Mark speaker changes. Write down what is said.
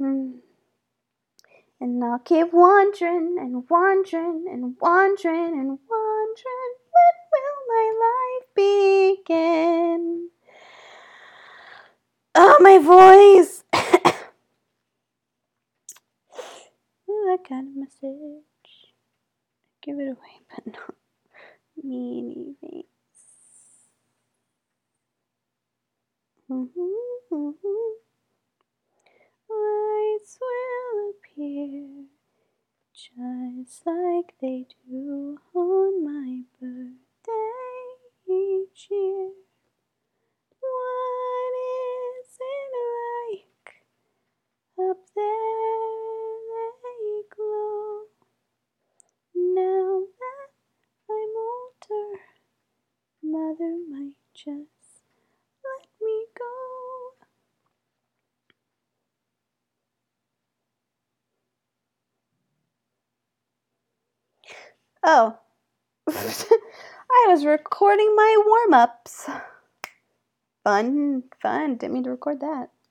Speaker 1: And I'll keep wandering and wandering and wandering and wandering. When will my life begin? Oh, my voice! Ooh, I got a message. Give it away, but not meany face. Lights will appear just like they do on my birthday each year. What is it like up there? They glow. Now that I'm older, Mother might just let me go. Oh. I was recording my warm-ups. Fun. Didn't mean to record that.